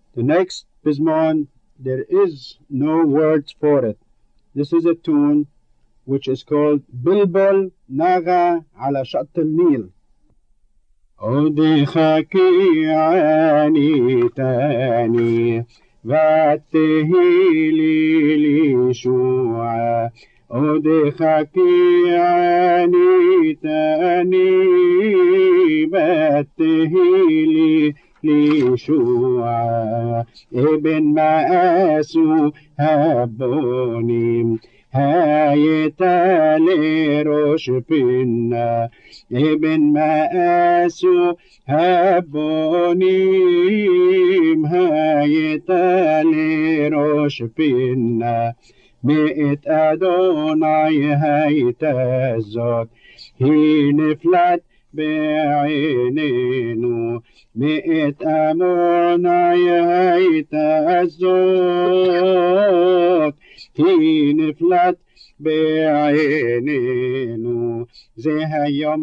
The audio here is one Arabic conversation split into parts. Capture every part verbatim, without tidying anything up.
The next Pismon, there is no words for it. This is a tune which is called Bilbul Naga ala Shatt al-Nil. عودي خاكي عاني تاني باتهيلي لي شوعا عودي خاكي عاني تاني باتهيلي لي شوعا ابن مآسو هبوني هاي تالي روش بنا ابن مآسو هبونيم هاي تالي روش بنا مئت أدوناي هاي تزود هي نفلت بعينينو مئت أموناي هاي تزود هي نفلت بعينينو زي هيوم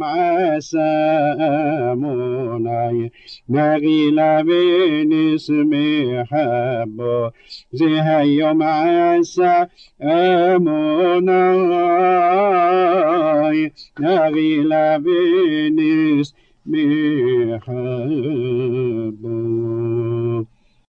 عساموناي نغيلا بين اسمي حبو زي هيوم عساموناي نغيلا بين اسمي حبو